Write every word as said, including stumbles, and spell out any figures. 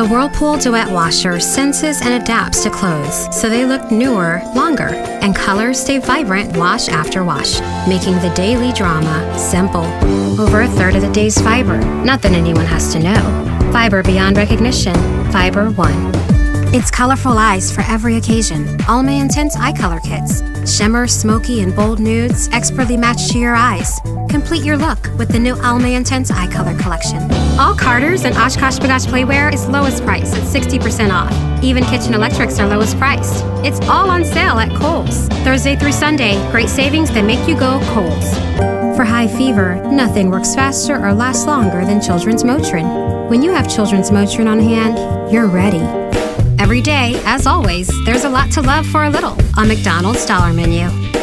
Whirlpool Duet Washer senses and adapts to clothes so they look newer, longer, and colors stay vibrant wash after wash, making the daily drama simple. Over a third of the day's fiber, not that anyone has to know. Fiber beyond recognition. Fiber One. It's colorful eyes for every occasion. Almay Intense Eye Color Kits. Shimmer, smoky, and bold nudes expertly matched to your eyes. Complete your look with the new Almay Intense Eye Color Collection. All Carter's and Oshkosh B'gosh Playwear is lowest price at sixty percent off. Even kitchen electrics are lowest priced. It's all on sale at Kohl's. Thursday through Sunday, great savings that make you go Kohl's. For high fever, nothing works faster or lasts longer than Children's Motrin. When you have Children's Motrin on hand, you're ready. Every day, as always, there's a lot to love for a little on McDonald's Dollar Menu.